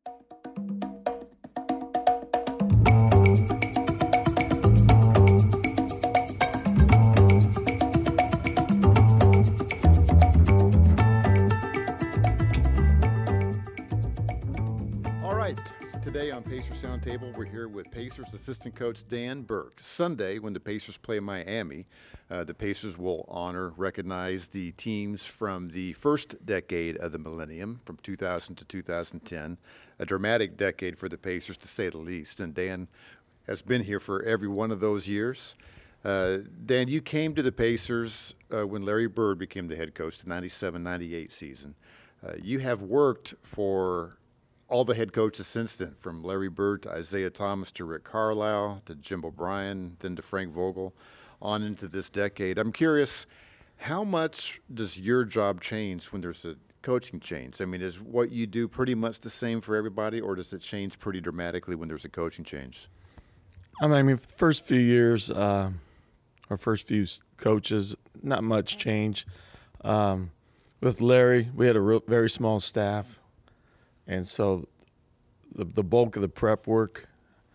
All right, today on Pacers Roundtable, we're here with Pacers assistant coach Dan Burke. Sunday, when the Pacers play Miami, the Pacers will recognize the teams from the first decade of the millennium, from 2000 to 2010, a dramatic decade for the Pacers, to say the least. And Dan has been here for every one of those years. Dan, you came to the Pacers when Larry Bird became the head coach, the 97-98 season. You have worked for all the head coaches since then, from Larry Bird to Isaiah Thomas to Rick Carlisle to Jim O'Brien, then to Frank Vogel, on into this decade. I'm curious, how much does your job change when there's a coaching change? I mean, is what you do pretty much the same for everybody, or does it change pretty dramatically when there's a coaching change? I mean, first few years, our first few coaches, not much change. With Larry, we had a very small staff. And so the bulk of the prep work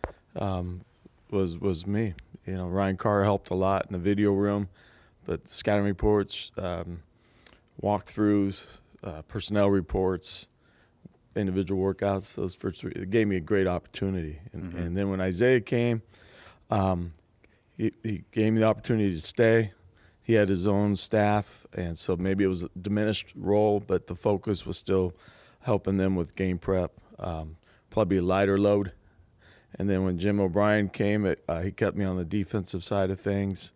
was me. You know, Ryan Carr helped a lot in the video room, but scouting reports, walkthroughs, personnel reports, individual workouts, those first three, it gave me a great opportunity. And then when Isaiah came, he gave me the opportunity to stay. He had his own staff, and so maybe it was a diminished role, but the focus was still helping them with game prep, probably a lighter load. And then when Jim O'Brien came, he kept me on the defensive side of things,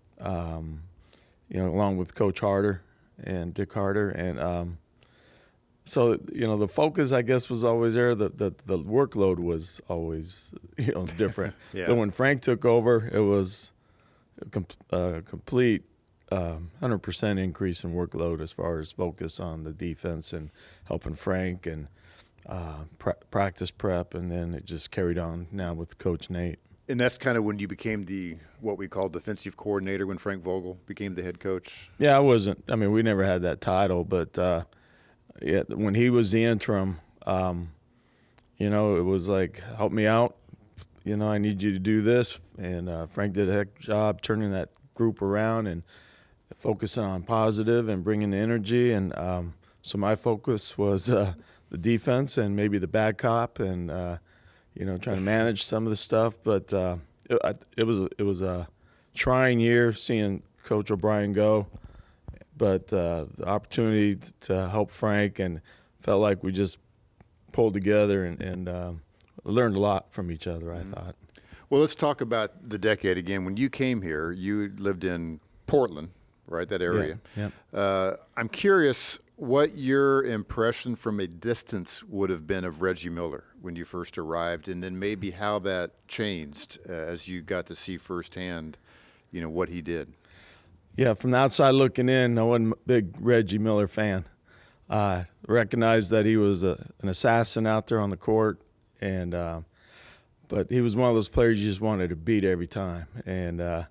along with Coach Harder and Dick Harder. And so, the focus, I guess, was always there. The workload was always, different. Yeah. But when Frank took over, it was a complete 100% increase in workload as far as focus on the defense and helping Frank and practice prep, and then it just carried on now with Coach Nate. And that's kind of when you became what we call defensive coordinator, when Frank Vogel became the head coach? Yeah, we never had that title, but when he was the interim, it was like, help me out. I need you to do this. And Frank did a heck job turning that group around and focusing on positive and bringing the energy. And so my focus was the defense and maybe the bad cop and, trying to manage some of the stuff. But it was a trying year seeing Coach O'Brien go. But the opportunity to help Frank, and felt like we just pulled together and learned a lot from each other, I thought. Well, let's talk about the decade again. When you came here, you lived in Portland, right, that area. Yeah. I'm curious what your impression from a distance would have been of Reggie Miller when you first arrived, and then maybe how that changed as you got to see firsthand, what he did. Yeah, from the outside looking in, I wasn't a big Reggie Miller fan. Recognized that he was an assassin out there on the court, and but he was one of those players you just wanted to beat every time. And I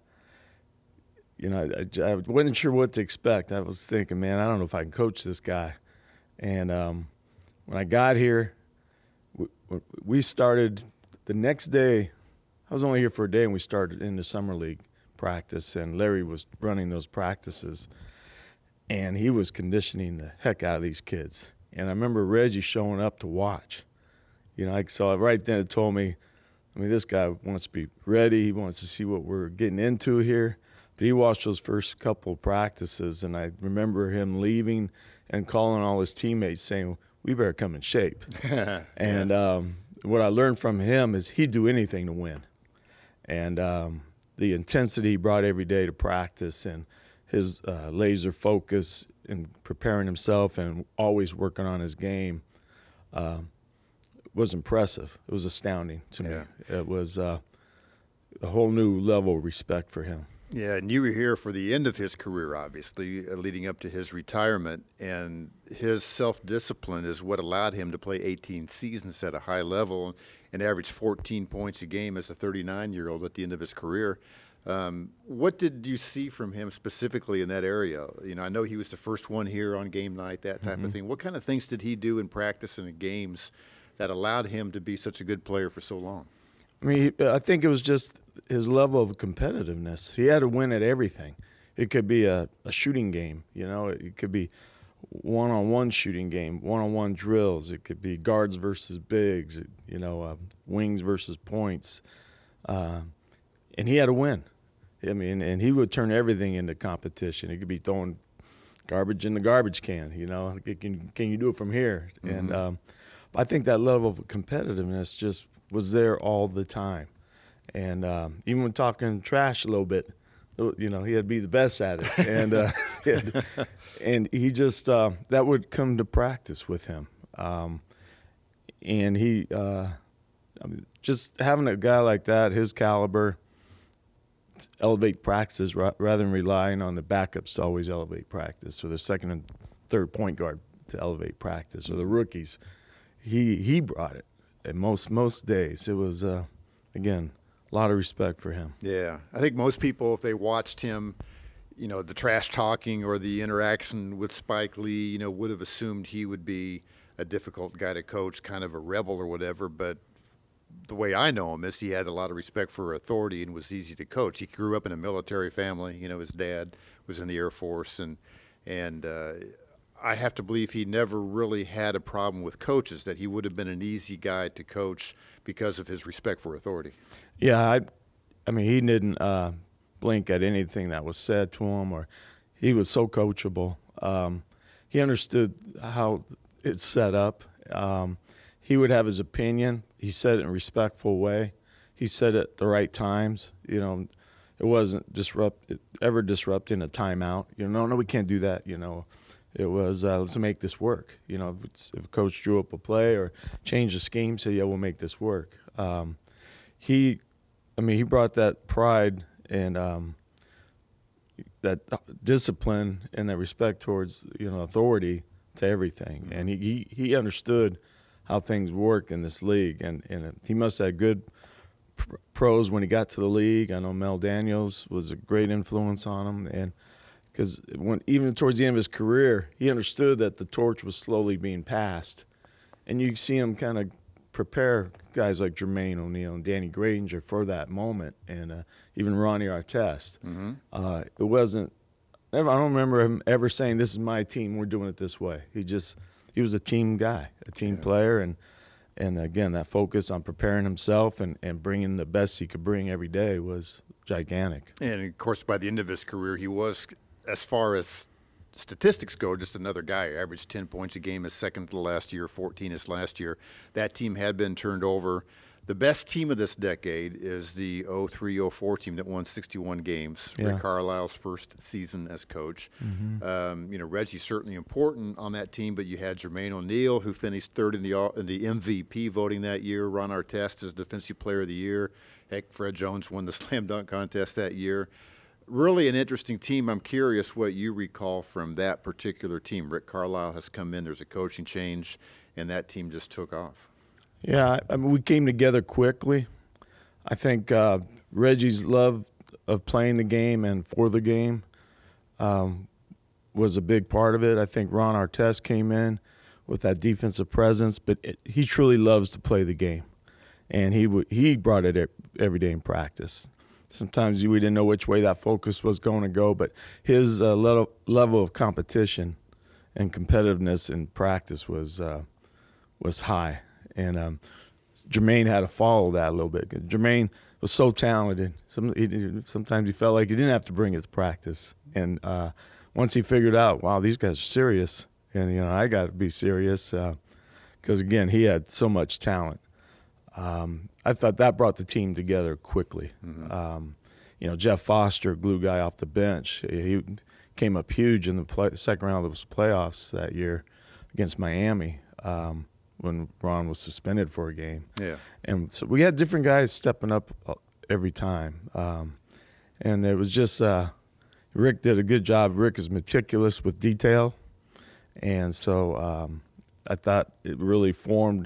wasn't sure what to expect. I was thinking, man, I don't know if I can coach this guy. And when I got here, we started the next day. I was only here for a day, and we started in the summer league practice, and Larry was running those practices, and he was conditioning the heck out of these kids. And I remember Reggie showing up to watch. So right then it told me, this guy wants to be ready. He wants to see what we're getting into here. But he watched those first couple of practices, and I remember him leaving and calling all his teammates saying, we better come in shape. And what I learned from him is he'd do anything to win. And the intensity he brought every day to practice, and his laser focus in preparing himself and always working on his game was impressive. It was astounding to me. It was a whole new level of respect for him. Yeah, and you were here for the end of his career, obviously, leading up to his retirement, and his self-discipline is what allowed him to play 18 seasons at a high level and average 14 points a game as a 39-year-old at the end of his career. What did you see from him specifically in that area? I know he was the first one here on game night, that type of thing. What kind of things did he do in practice and in games that allowed him to be such a good player for so long? I mean, I think it was just his level of competitiveness. He had to win at everything. It could be a shooting game, you know. It could be one-on-one shooting game, one-on-one drills. It could be guards versus bigs, you know, wings versus points. And he had to win. I mean, and he would turn everything into competition. It could be throwing garbage in the garbage can, you know. Can you do it from here? Mm-hmm. And I think that level of competitiveness just was there all the time. And even when talking trash a little bit, you know, he had to be the best at it. And and he just that would come to practice with him. And he I mean, just having a guy like that, his caliber, elevate practices rather than relying on the backups to always elevate practice, or the second and third point guard to elevate practice, or the rookies. He brought it. And most days, it was, again, a lot of respect for him. Yeah. I think most people, if they watched him, you know, the trash talking or the interaction with Spike Lee, you know, would have assumed he would be a difficult guy to coach, kind of a rebel or whatever. But the way I know him is he had a lot of respect for authority and was easy to coach. He grew up in a military family. You know, his dad was in the Air Force, and I have to believe he never really had a problem with coaches, that he would have been an easy guy to coach because of his respect for authority. Yeah, I mean, he didn't blink at anything that was said to him, or he was so coachable. He understood how it's set up. He would have his opinion. He said it in a respectful way. He said it at the right times. You know, it wasn't ever disrupting a timeout. You know, no, we can't do that, you know. It was, let's make this work. You know, if a coach drew up a play or changed the scheme, say, yeah, we'll make this work. He brought that pride and that discipline and that respect towards, you know, authority to everything. And he understood how things work in this league. And he must have had good pros when he got to the league. I know Mel Daniels was a great influence on him. And because even towards the end of his career, he understood that the torch was slowly being passed. And you see him kind of prepare guys like Jermaine O'Neal and Danny Granger for that moment, and even Ronnie Artest. Mm-hmm. It wasn't – I don't remember him ever saying, this is my team, we're doing it this way. He was a team guy, a team player, and again, that focus on preparing himself and bringing the best he could bring every day was gigantic. And, of course, by the end of his career, he was – as far as statistics go, just another guy. Averaged 10 points a game his second to last year, 14 his last year. That team had been turned over. The best team of this decade is the 03-04 team that won 61 games. Yeah. Rick Carlisle's first season as coach. Mm-hmm. You know, Reggie's certainly important on that team, but you had Jermaine O'Neal, who finished third in the MVP voting that year. Ron Artest as Defensive Player of the Year. Heck, Fred Jones won the slam dunk contest that year. Really an interesting team. I'm curious what you recall from that particular team. Rick Carlisle has come in. There's a coaching change, and that team just took off. Yeah, I mean, we came together quickly. I think Reggie's love of playing the game and for the game was a big part of it. I think Ron Artest came in with that defensive presence, but he truly loves to play the game, and he brought it every day in practice. Sometimes we didn't know which way that focus was going to go, but his level of competition and competitiveness in practice was high. And Jermaine had to follow that a little bit. Jermaine was so talented. Sometimes he felt like he didn't have to bring it to practice. And once he figured out, wow, these guys are serious, and, you know, I got to be serious because, again, he had so much talent. I thought that brought the team together quickly. Mm-hmm. You know, Jeff Foster, glue guy off the bench, he came up huge in the second round of those playoffs that year against Miami when Ron was suspended for a game. Yeah. And so we had different guys stepping up every time. And it was just Rick did a good job. Rick is meticulous with detail. And so I thought it really formed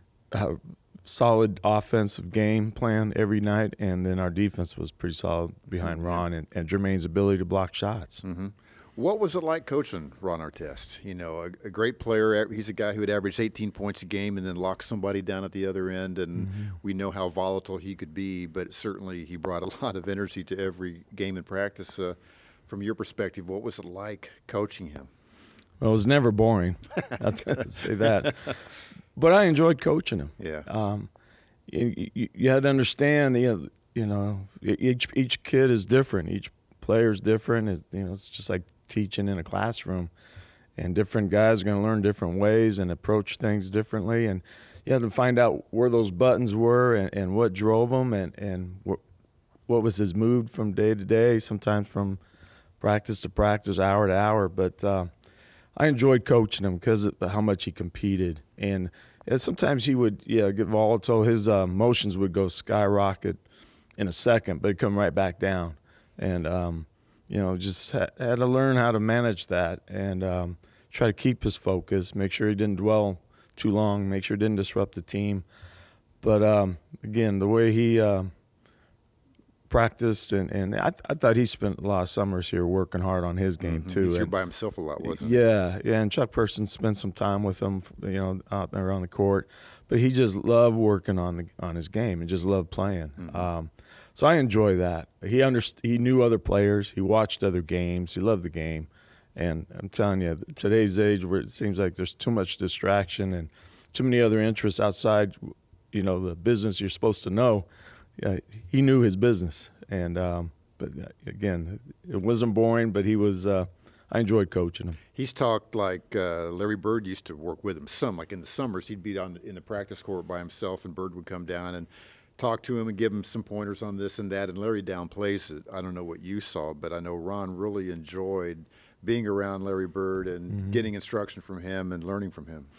solid offensive game plan every night, and then our defense was pretty solid behind Ron and Jermaine's ability to block shots. Mm-hmm. What was it like coaching Ron Artest? You know, a great player. He's a guy who had averaged 18 points a game and then locked somebody down at the other end. And we know how volatile he could be, but certainly he brought a lot of energy to every game in practice. From your perspective, what was it like coaching him? Well, it was never boring. I'll say that. But I enjoyed coaching him. Yeah. You had to understand, each kid is different. Each player is different. It's just like teaching in a classroom, and different guys are going to learn different ways and approach things differently, and you have to find out where those buttons were and what drove them and what was his mood from day to day, sometimes from practice to practice, hour to hour. But I enjoyed coaching him because of how much he competed, and sometimes he would get volatile. His emotions would go skyrocket in a second, but it'd come right back down, and just had to learn how to manage that and try to keep his focus, make sure he didn't dwell too long, make sure he didn't disrupt the team. But, again, the way he practiced, and I thought he spent a lot of summers here working hard on his game, too. He's here by himself a lot, wasn't he? Yeah, and Chuck Person spent some time with him, out there around the court. But he just loved working on his game and just loved playing. So I enjoy that. He knew other players. He watched other games. He loved the game. And I'm telling you, today's age where it seems like there's too much distraction and too many other interests outside, the business you're supposed to know. He knew his business. And but again, it wasn't boring, but he was. I enjoyed coaching him. He's talked like Larry Bird used to work with him some. Like in the summers, he'd be in the practice court by himself, and Bird would come down and talk to him and give him some pointers on this and that, and Larry downplays it. I don't know what you saw, but I know Ron really enjoyed being around Larry Bird and getting instruction from him and learning from him.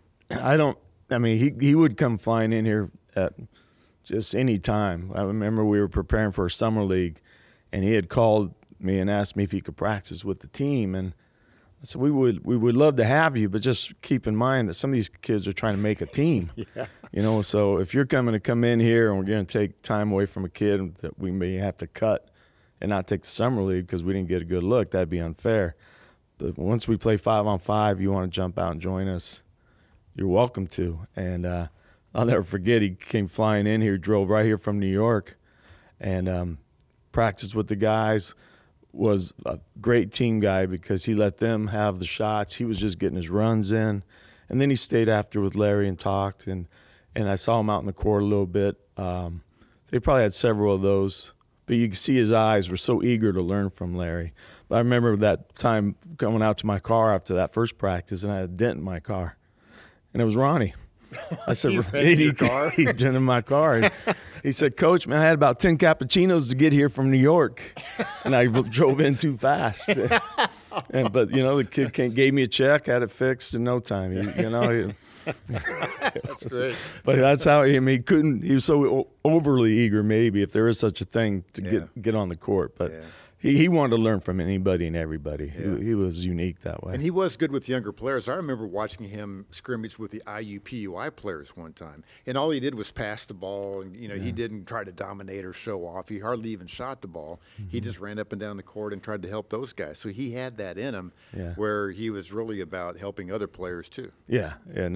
He would come flying in here at just any time. I remember we were preparing for a summer league, and he had called me and asked me if he could practice with the team, and I said, we would love to have you, but just keep in mind that some of these kids are trying to make a team. Yeah. So if you're come in here and we're going to take time away from a kid that we may have to cut and not take the summer league because we didn't get a good look, that'd be unfair. But once we play 5-on-5, you want to jump out and join us, you're welcome to. And I'll never forget, he came flying in here, drove right here from New York, and practiced with the guys. Was a great team guy because he let them have the shots. He was just getting his runs in. And then he stayed after with Larry and talked, and I saw him out in the court a little bit. They probably had several of those, but you could see his eyes were so eager to learn from Larry. But I remember that time coming out to my car after that first practice, and I had a dent in my car, and it was Ronnie. I said, your car? He did in my car. He said, Coach, man, I had about 10 cappuccinos to get here from New York, and I drove in too fast. But the kid gave me a check, had it fixed in no time. That's great. But that's how he was so overly eager, maybe, if there is such a thing, to get on the court. But he wanted to learn from anybody and everybody. Yeah. He was unique that way. And he was good with younger players. I remember watching him scrimmage with the IUPUI players one time, and all he did was pass the ball, and he didn't try to dominate or show off. He hardly even shot the ball. He just ran up and down the court and tried to help those guys. So he had that in him, where he was really about helping other players too. A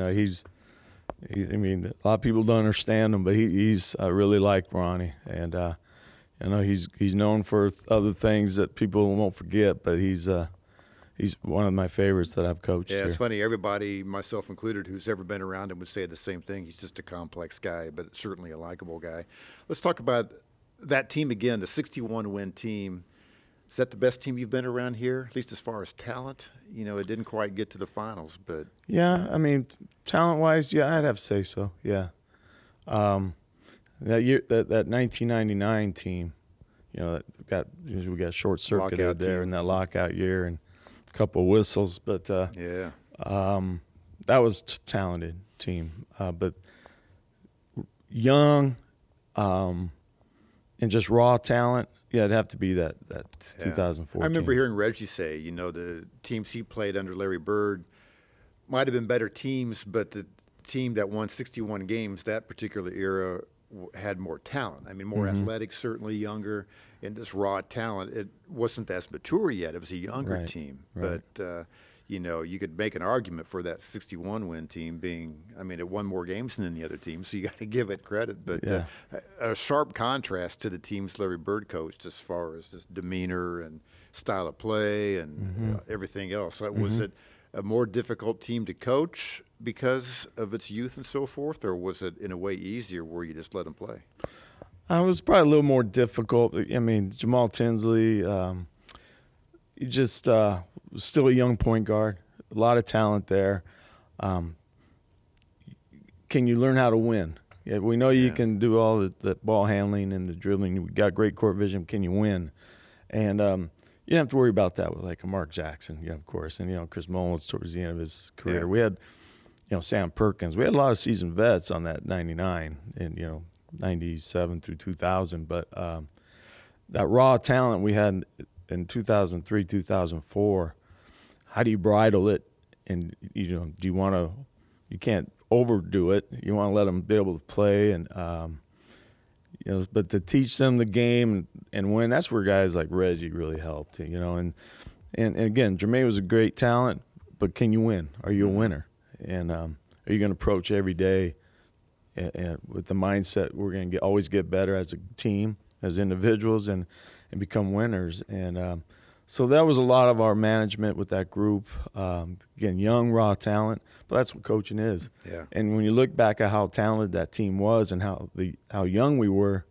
lot of people don't understand him, but I really like Ronnie, and he's known for other things that people won't forget, but he's one of my favorites that I've coached. Yeah, here. It's funny. Everybody, myself included, who's ever been around him would say the same thing. He's just a complex guy, but certainly a likable guy. Let's talk about that team again, the 61-win team. Is that the best team you've been around here, at least as far as talent? It didn't quite get to the finals, but yeah, talent-wise, I'd have to say so. Yeah. That year, that 1999 team, we got short-circuited there in that lockout year and a couple of whistles, but that was a talented team. But young and just raw talent, it'd have to be that 2014. I remember hearing Reggie say, the teams he played under Larry Bird might have been better teams, but the team that won 61 games that particular era had more talent. I mean, more athletic, certainly younger, and just raw talent. It wasn't as mature yet. It was a younger team. Right. But, you could make an argument for that 61-win team being, I mean, it won more games than the other team, so you got to give it credit. But a sharp contrast to the teams Larry Bird coached as far as just demeanor and style of play and everything else. So was it a more difficult team to coach because of its youth and so forth, or was it in a way easier where you just let them play? It was probably a little more difficult. I mean, Jamal Tinsley, he just was still a young point guard, a lot of talent there. Can you learn how to win? Yeah, we know you can do all the ball handling and the dribbling. We got great court vision. Can you win? And you don't have to worry about that with like a Mark Jackson, of course, and Chris Mullins towards the end of his career. Yeah. We had, Sam Perkins. We had a lot of seasoned vets on that 99 and 97 through 2000. But that raw talent we had in 2003, 2004. How do you bridle it? And do you want to? You can't overdo it. You want to let them be able to play and. But to teach them the game and win, that's where guys like Reggie really helped, And again, Jermaine was a great talent, but can you win? Are you a winner? And are you going to approach every day and with the mindset we're going to always get better as a team, as individuals, and become winners? And so that was a lot of our management with that group. Again, young, raw talent, but that's what coaching is. Yeah. And when you look back at how talented that team was and how young we were,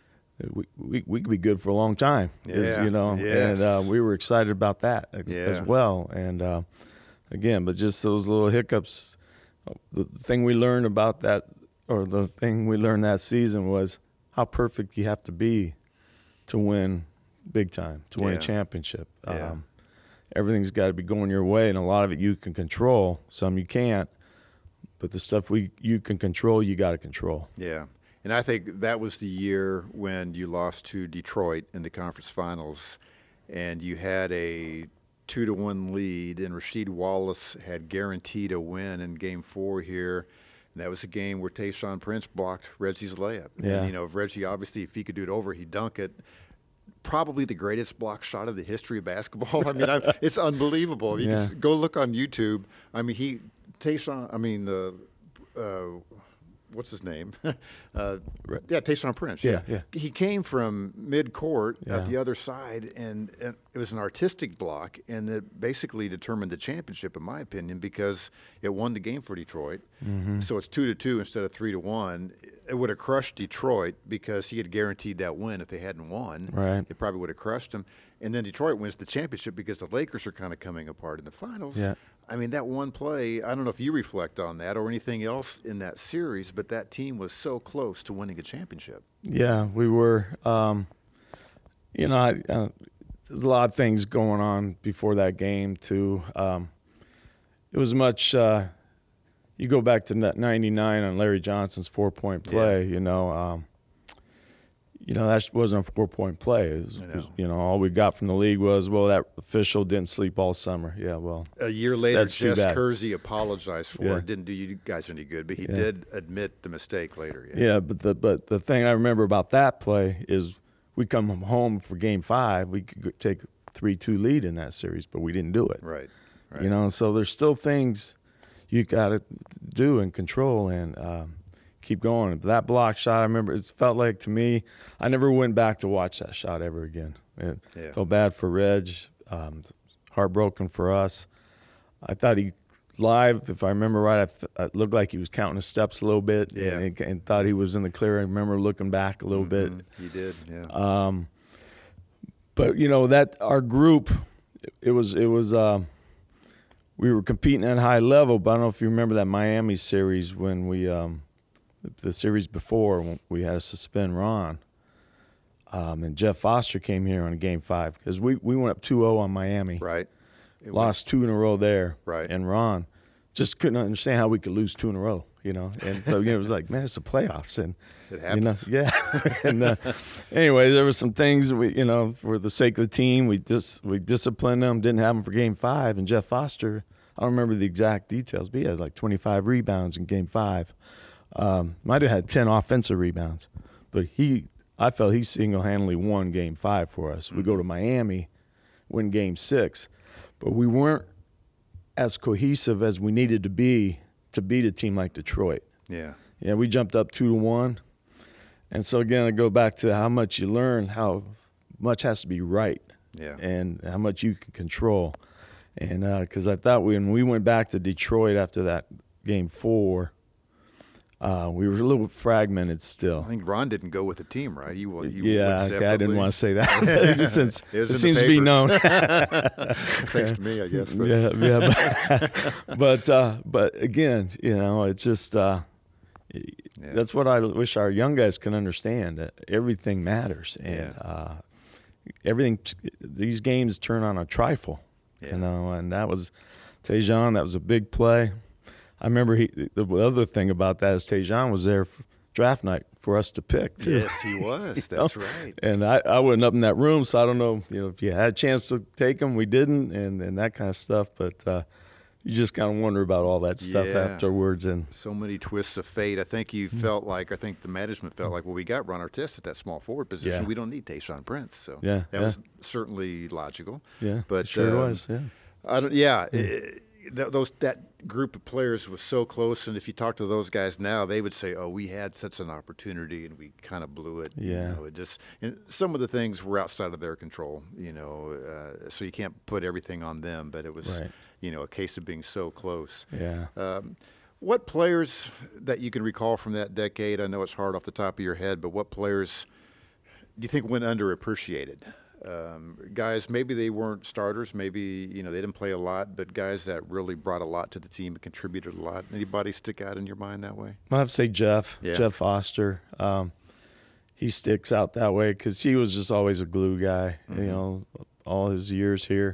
we could be good for a long time. Yes. And we were excited about that as well. And again, but just those little hiccups. The thing we learned about that, or the thing we learned that season, was how perfect you have to be to win big time, to win a championship. Everything's got to be going your way, and a lot of it you can control. Some you can't, but the stuff you can control, you got to control. Yeah, and I think that was the year when you lost to Detroit in the conference finals, and you had a 2-1 lead, and Rasheed Wallace had guaranteed a win in Game 4 here. And that was a game where Tayshaun Prince blocked Reggie's layup. Yeah. And, if Reggie, obviously, if he could do it over, he'd dunk it. Probably the greatest block shot of the history of basketball. I mean, it's unbelievable. You just go look on YouTube. I mean, what's his name? Tayshaun Prince. Yeah. He came from mid-court at the other side, and it was an artistic block, and it basically determined the championship, in my opinion, because it won the game for Detroit. So it's 2-2 instead of 3-1. It would have crushed Detroit because he had guaranteed that win. If they hadn't won, Right. it probably would have crushed him. And then Detroit wins the championship because the Lakers are kind of coming apart in the finals. Yeah. I mean, that one play, I don't know if you reflect on that or anything else in that series, but that team was so close to winning a championship. Yeah, we were. There's a lot of things going on before that game, too. It was much you go back to 99 on Larry Johnson's 4-point play, that wasn't a 4-point play. It was, all we got from the league was, that official didn't sleep all summer. Yeah, well. A year later, that's too Jess bad. Kersey apologized for Yeah. it. Didn't do you guys any good, but he did admit the mistake later. Yeah, but the thing I remember about that play is we come home for Game 5. We could take 3-2 lead in that series, but we didn't do it. Right. So there's still things you got to do and control and keep going. That block shot, I remember, it felt like to me, I never went back to watch that shot ever again. It felt bad for Reg, heartbroken for us. I thought he, live, if I remember right, it looked like he was counting his steps a little bit and thought he was in the clear. I remember looking back a little bit. He did, yeah. But, that our group, it was we were competing at a high level, but I don't know if you remember that Miami series when we the series before when we had to suspend Ron. And Jeff Foster came here on Game 5 because we went up 2-0 on Miami. Right. Lost 2 in a row there. Right. And Ron just couldn't understand how we could lose 2 in a row, And so, it was like, man, it's the playoffs. And, it happens. And anyways, there were some things we, for the sake of the team, we disciplined them, didn't have them for Game 5. And Jeff Foster, I don't remember the exact details, but he had like 25 rebounds in Game 5. Might have had 10 offensive rebounds, but I felt he single-handedly won Game 5 for us. We go to Miami, win Game 6, but we weren't as cohesive as we needed to beat a team like Detroit. Yeah. Yeah, we jumped up 2-1. And so, again, I go back to how much you learn, how much has to be right, and how much you can control. And because I thought when we went back to Detroit after that Game 4, we were a little fragmented still. I think Ron didn't go with the team, right? He went okay, I didn't want to say that. Since it seems to be known. Thanks to me, I guess. But. But again, it's just that's what I wish our young guys can understand. That everything matters, and everything. These games turn on a trifle, and that was Tajon. That was a big play. I remember the other thing about that is Tajon was there for draft night for us to pick, too. Yes, he was. That's right. And I wasn't up in that room, so I don't know, if you had a chance to take him, we didn't, and that kind of stuff. But you just kind of wonder about all that stuff afterwards. And so many twists of fate. I think I think the management felt like, well, we got Ron Artest at that small forward position. We don't need Tayshaun Prince. So that was certainly logical. Yeah, but sure was. Yeah. That group of players was so close, and if you talk to those guys now, they would say, "Oh, we had such an opportunity, and we kind of blew it." Yeah, and some of the things were outside of their control. So you can't put everything on them, but it was, a case of being so close. Yeah. What players that you can recall from that decade? I know it's hard off the top of your head, but what players do you think went underappreciated? Guys, maybe they weren't starters, maybe they didn't play a lot, but guys that really brought a lot to the team and contributed a lot. Anybody stick out in your mind that way? I have to say Jeff Foster. He sticks out that way because he was just always a glue guy. All his years here,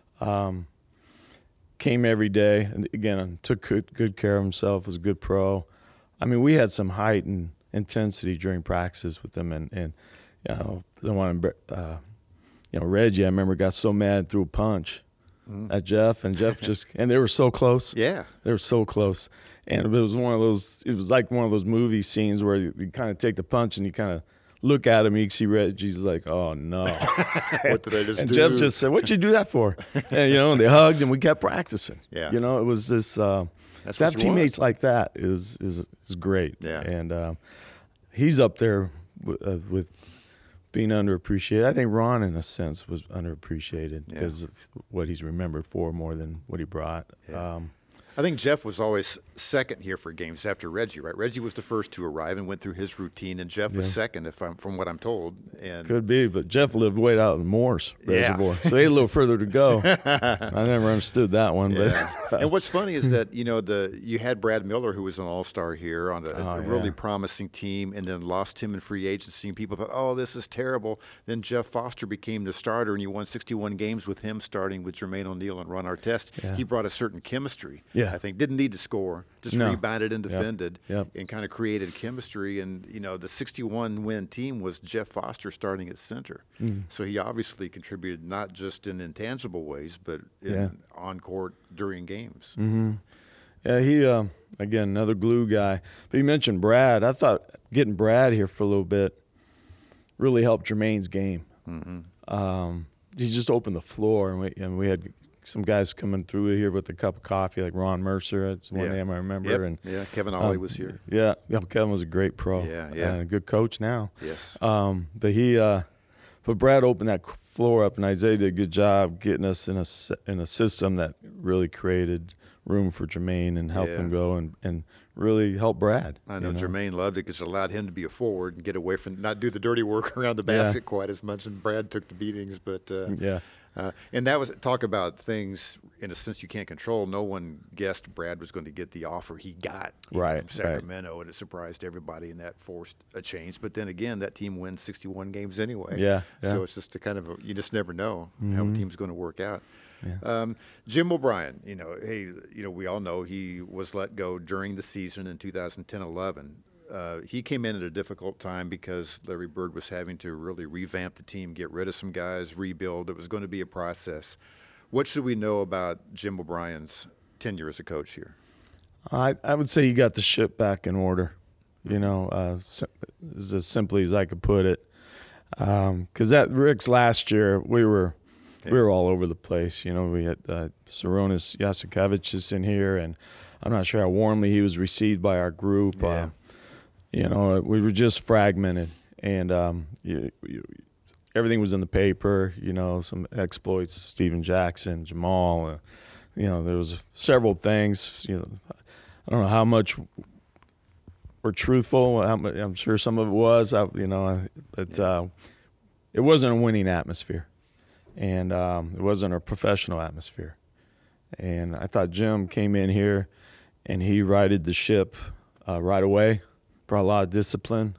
came every day, and again took good care of himself. Was a good pro. I mean, we had some height and intensity during practices with him, and the one. Reggie, I remember, got so mad, threw a punch at Jeff, and Jeff and they were so close. Yeah. They were so close. And it was like one of those movie scenes where you kind of take the punch and you kind of look at him, you see Reggie's like, oh, no. What did I just do? And Jeff just said, what'd you do that for? And, they hugged and we kept practicing. Yeah. It was this, to have teammates like that is great. Yeah. And he's up there with being underappreciated. I think Ron, in a sense, was underappreciated because of what he's remembered for more than what he brought. Yeah. I think Jeff was always second here for games after Reggie, right? Reggie was the first to arrive and went through his routine, and Jeff was second, from what I'm told. And could be, but Jeff lived way out in Morse Reservoir, so he had a little further to go. I never understood that one. But and what's funny is that you had Brad Miller, who was an all-star here on a really promising team, and then lost him in free agency. And people thought, oh, this is terrible. Then Jeff Foster became the starter, and you won 61 games with him, starting with Jermaine O'Neal and Ron Artest. Yeah. He brought a certain chemistry. Yeah. I think didn't need to score, just rebounded and defended, Yep. and kind of created chemistry. And the 61-win team was Jeff Foster starting at center, so he obviously contributed not just in intangible ways, but on court during games. Mm-hmm. Yeah, he again another glue guy. But you mentioned Brad. I thought getting Brad here for a little bit really helped Jermaine's game. Mm-hmm. He just opened the floor, and we had some guys coming through here with a cup of coffee, like Ron Mercer. That's one name I remember. Yep. And Kevin Ollie was here. Yeah, Kevin was a great pro. Yeah. And a good coach now. Yes. But Brad opened that floor up, and Isaiah did a good job getting us in a system that really created room for Jermaine and helped him go and really help Brad. I know Jermaine loved it because it allowed him to be a forward and get away from not do the dirty work around the basket quite as much. And Brad took the beatings, but and that was talk about things in a sense you can't control. No one guessed Brad was going to get the offer he got from Sacramento, and it surprised everybody, and that forced a change. But then again, that team wins 61 games anyway. Yeah. So it's just you just never know how a team's going to work out. Yeah. Jim O'Brien, we all know he was let go during the season in 2010-11. He came in at a difficult time because Larry Bird was having to really revamp the team, get rid of some guys, rebuild. It was going to be a process. What should we know about Jim O'Brien's tenure as a coach here? I would say he got the ship back in order. you know, as simply as I could put it. Because that Rick's last year, we were all over the place. You know, we had Sarunas Jasikevičius in here, and I'm not sure how warmly he was received by our group. Yeah. You know, we were just fragmented, and everything was in the paper. You know, some exploits, Steven Jackson, Jamal. You know, there was several things. You know, I don't know how much were truthful. I'm sure some of it was. But it wasn't a winning atmosphere, and it wasn't a professional atmosphere. And I thought Jim came in here, and he righted the ship right away. Brought a lot of discipline.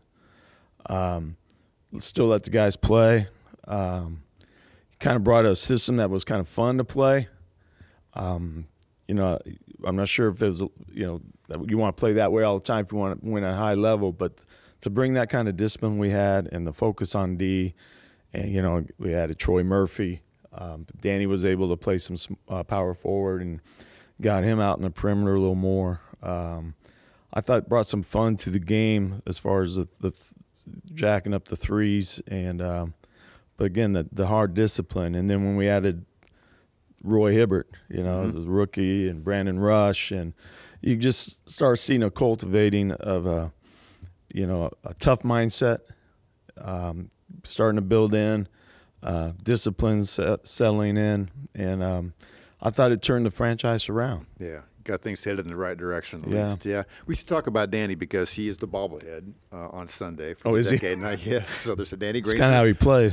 Still let the guys play. Kind of brought a system that was kind of fun to play. You know, I'm not sure if it was, you know, that you want to play that way all the time if you want to win at a high level, but to bring that kind of discipline we had and the focus on D, and, you know, we had Troy Murphy. Danny was able to play some power forward and got him out in the perimeter a little more. I thought it brought some fun to the game as far as the jacking up the threes, and but again, the hard discipline. And then when we added Roy Hibbert, you know, as a rookie, and Brandon Rush, and you just start seeing a cultivating of a tough mindset, starting to build in, disciplines settling in, and I thought it turned the franchise around. Yeah, got things headed in the right direction at least. Yeah, we should talk about Danny because he is the bobblehead on Sunday for the is decade. he? Yes, so there's a Danny Granger. It's kind of how he played.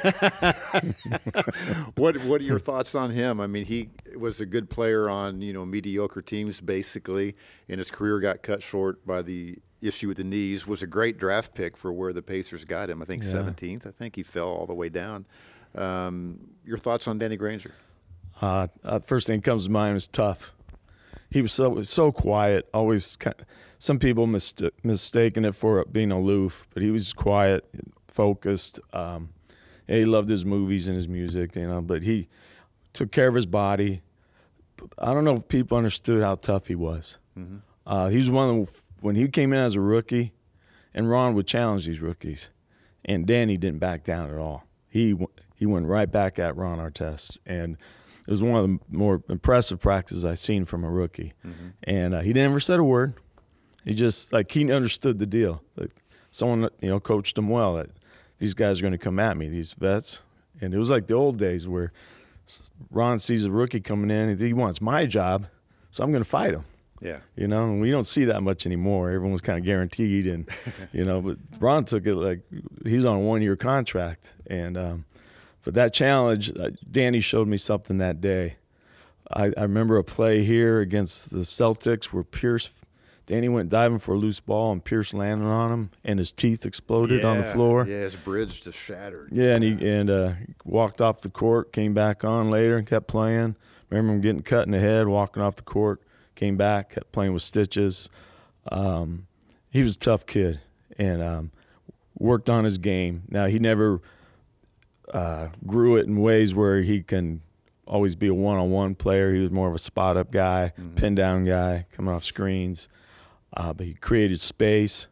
What are your thoughts on him? I mean, he was a good player on, you know, mediocre teams basically, and his career got cut short by the issue with the knees. Was a great draft pick for where the Pacers got him. I think 17th. I think he fell all the way down. Your thoughts on Danny Granger? First thing that comes to mind is tough. He was so quiet. Always, some people mistaken it for being aloof, but he was quiet, focused. He loved his movies and his music, you know. But he took care of his body. I don't know if people understood how tough he was. Mm-hmm. He was one of when he came in as a rookie, and Ron would challenge these rookies, and Danny didn't back down at all. He went right back at Ron Artest, and it was one of the more impressive practices I've seen from a rookie. Mm-hmm. And he never said a word. He just, he understood the deal. Like, someone, you know, coached him well that these guys are going to come at me, these vets. And it was like the old days where Ron sees a rookie coming in, and he wants my job, so I'm going to fight him. Yeah. You know, and we don't see that much anymore. Everyone's kind of guaranteed, and, you know, but Ron took it like he's on a one-year contract. And, but that challenge, Danny showed me something that day. I remember a play here against the Celtics where Danny went diving for a loose ball, and Pierce landed on him, and his teeth exploded on the floor. Yeah, his bridge just shattered. Yeah, and he walked off the court, came back on later and kept playing. Remember him getting cut in the head, walking off the court, came back, kept playing with stitches. He was a tough kid, and worked on his game. Now, he never grew it in ways where he can always be a one-on-one player. He was more of a spot-up guy, pin-down guy, coming off screens. But he created space,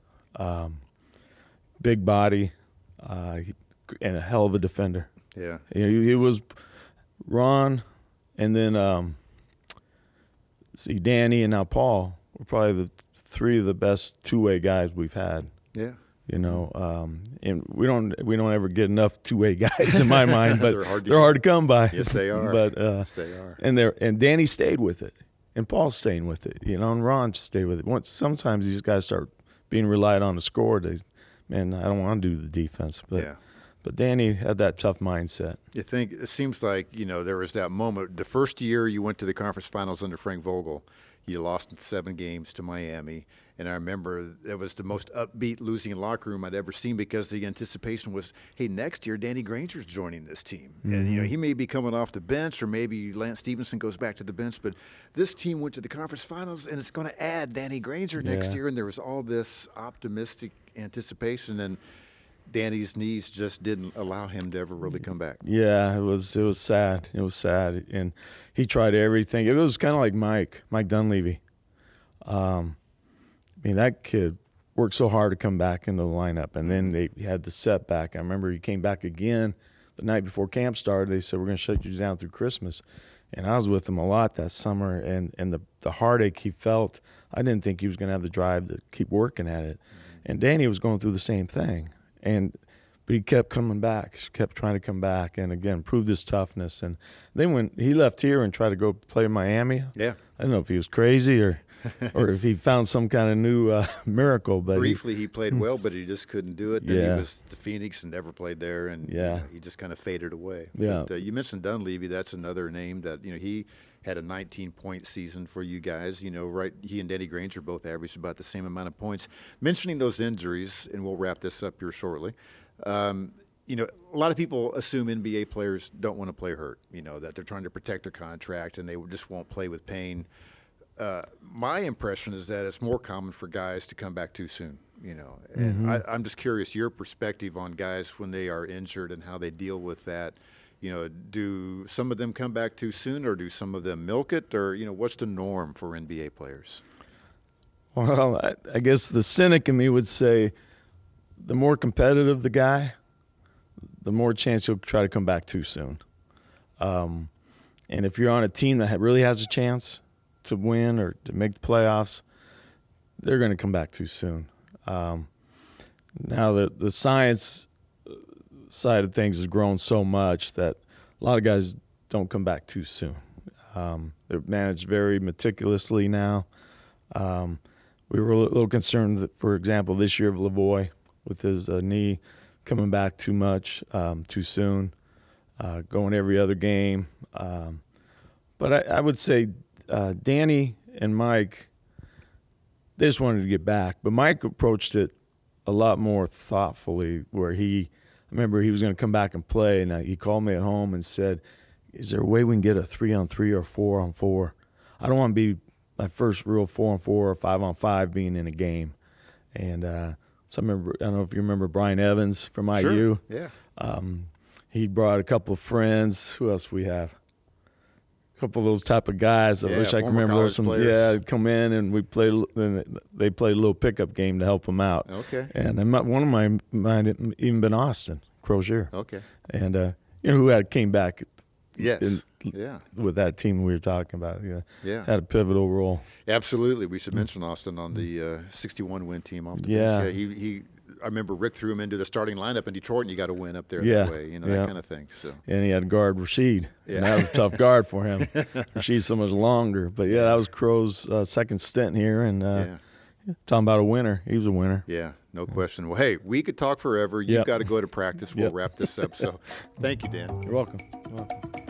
big body, and a hell of a defender. Yeah. He was Ron, and then Danny and now Paul were probably the three of the best two-way guys we've had. Yeah. You know, and we don't ever get enough two-way guys in my mind, but they're hard to come by. Yes, they are. But yes, they are. And Danny stayed with it, and Paul's staying with it. You know, and Ron stayed with it. Sometimes these guys start being relied on to score. I don't want to do the defense, but Danny had that tough mindset. You think it seems like, you know, there was that moment. The first year you went to the conference finals under Frank Vogel, you lost in 7 games to Miami. And I remember it was the most upbeat losing locker room I'd ever seen because the anticipation was, hey, next year Danny Granger's joining this team. Mm-hmm. And, you know, he may be coming off the bench, or maybe Lance Stevenson goes back to the bench, but this team went to the conference finals, and it's going to add Danny Granger next year. And there was all this optimistic anticipation, and Danny's knees just didn't allow him to ever really come back. Yeah, it was sad. It was sad. And he tried everything. It was kind of like Mike Dunleavy. I mean, that kid worked so hard to come back into the lineup. And then they had the setback. I remember he came back again the night before camp started. They said, we're going to shut you down through Christmas. And I was with him a lot that summer, and the heartache he felt, I didn't think he was going to have the drive to keep working at it. And Danny was going through the same thing. But he kept coming back, kept trying to come back, and again, proved his toughness. And then when he left here and tried to go play in Miami, yeah, I don't know if he was crazy or if he found some kind of new miracle. But briefly he played well, but he just couldn't do it. Then he was to Phoenix and never played there, and he just kind of faded away. Yeah. But, you mentioned Dunleavy. That's another name that he had a 19-point season for you guys. Right? He and Danny Granger both averaged about the same amount of points. Mentioning those injuries, and we'll wrap this up here shortly. A lot of people assume NBA players don't want to play hurt, that they're trying to protect their contract and they just won't play with pain. My impression is that it's more common for guys to come back too soon, and I'm just curious your perspective on guys when they are injured and how they deal with that. Do some of them come back too soon, or do some of them milk it, or, what's the norm for NBA players? Well, I guess the cynic in me would say the more competitive the guy, the more chance he'll try to come back too soon. And if you're on a team that really has a chance to win or to make the playoffs, they're going to come back too soon. Now the science side of things has grown so much that a lot of guys don't come back too soon. They're managed very meticulously now. We were a little concerned that, for example, this year of Lavoie, with his knee coming back too much, too soon, going every other game. But I would say Danny and Mike, they just wanted to get back. But Mike approached it a lot more thoughtfully, where I remember he was going to come back and play, and he called me at home and said, is there a way we can get a 3-on-3 or 4-on-4? I don't want to be my first real 4-on-4 or 5-on-5 being in a game. And so I don't know if you remember Brian Evans from IU. Sure. Yeah. He brought a couple of friends. Who else we have? A couple of those type of guys. I wish I could remember some. Players. Yeah, come in and they played a little pickup game to help them out. Okay. And one of mine might have even been Austin Crozier. Okay. And who came back. Yes. With that team we were talking about. Yeah. Had a pivotal role. Absolutely. We should mention Austin on the 61-win team off the bench. Yeah. I remember Rick threw him into the starting lineup in Detroit, and you got to win up there that way, that kind of thing. So. And he had guard Rasheed. Yeah. And that was a tough guard for him. Rasheed's so much longer. But, that was Crow's second stint here. And talking about a winner. He was a winner. Yeah, no question. Well, hey, we could talk forever. You've got to go to practice. We'll wrap this up. So thank you, Dan. You're welcome.